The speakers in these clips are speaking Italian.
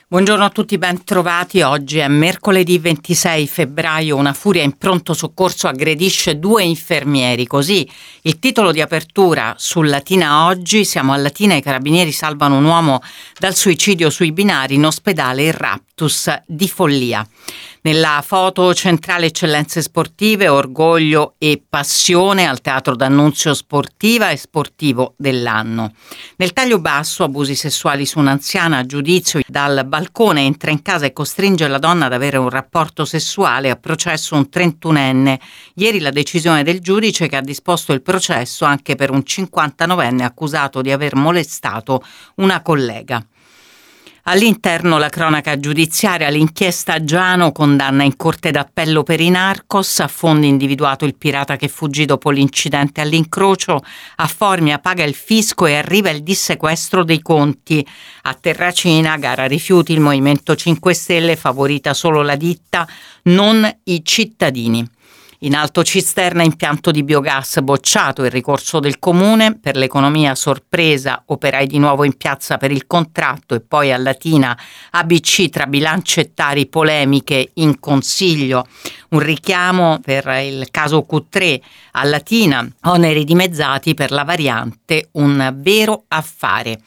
Buongiorno a tutti, ben trovati. Oggi è mercoledì 26 febbraio. Una furia in pronto soccorso aggredisce 2 infermieri. Così il titolo di apertura sul Latina oggi. Siamo a Latina, i carabinieri salvano un uomo dal suicidio sui binari, in ospedale il raptus di follia. Nella foto centrale eccellenze sportive, orgoglio e passione al Teatro D'Annunzio Sportiva e Sportivo dell'anno. Nel taglio basso, abusi sessuali su un'anziana a giudizio. Dal balcone entra in casa e costringe la donna ad avere un rapporto sessuale, a processo un 31enne. Ieri la decisione del giudice che ha disposto il processo anche per un 59enne accusato di aver molestato una collega. All'interno la cronaca giudiziaria, l'inchiesta Giano, condanna in corte d'appello per i narcos, a fondo individuato il pirata che fuggì dopo l'incidente all'incrocio, a Formia paga il fisco e arriva il dissequestro dei conti. A Terracina, gara rifiuti, il Movimento 5 Stelle, favorita solo la ditta, non i cittadini. In Alto Cisterna, impianto di biogas bocciato, il ricorso del comune. Per l'economia sorpresa, operai di nuovo in piazza per il contratto. E poi a Latina, ABC tra bilancettari, polemiche in consiglio. Un richiamo per il caso Q3 a Latina, oneri dimezzati per la variante, un vero affare.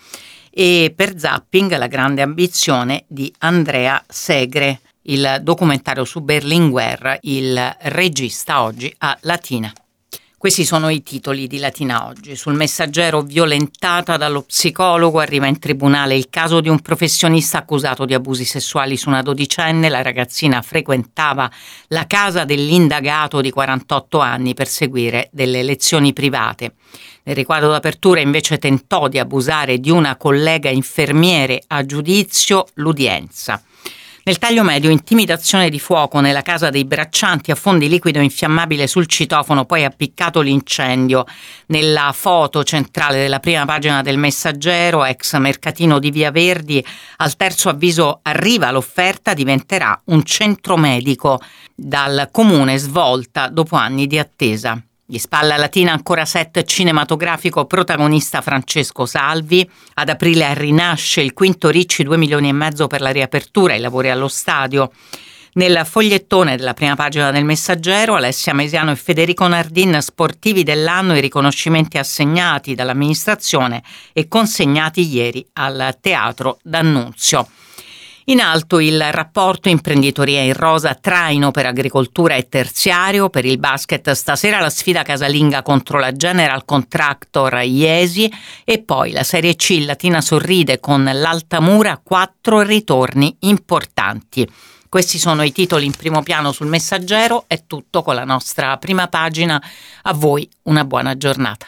E per Zapping la grande ambizione di Andrea Segre. Il documentario su Berlinguer, il regista oggi a Latina. Questi sono i titoli di Latina oggi. Sul Messaggero, violentata dallo psicologo, arriva in tribunale il caso di un professionista accusato di abusi sessuali su una dodicenne. La ragazzina frequentava la casa dell'indagato di 48 anni per seguire delle lezioni private. Nel riquadro d'apertura invece tentò di abusare di una collega infermiere, a giudizio l'udienza. Nel taglio medio, intimidazione di fuoco nella casa dei Braccianti, affondi liquido infiammabile sul citofono, poi appiccato l'incendio. Nella foto centrale della prima pagina del Messaggero, ex mercatino di Via Verdi, al terzo avviso arriva l'offerta, diventerà un centro medico. Dal comune svolta dopo anni di attesa. Di spalla Latina ancora set cinematografico, protagonista Francesco Salvi. Ad aprile rinasce il quinto Ricci, 2,5 milioni per la riapertura, i lavori allo stadio. Nel fogliettone della prima pagina del Messaggero, Alessia Mesiano e Federico Nardin, sportivi dell'anno, i riconoscimenti assegnati dall'amministrazione e consegnati ieri al Teatro D'Annunzio. In alto il rapporto Imprenditoria in rosa, traino per agricoltura e terziario. Per il basket stasera la sfida casalinga contro la General Contractor Iesi e poi la Serie C. Latina sorride con l'Altamura, 4 ritorni importanti. Questi sono i titoli in primo piano sul Messaggero. È tutto con la nostra prima pagina. A voi una buona giornata.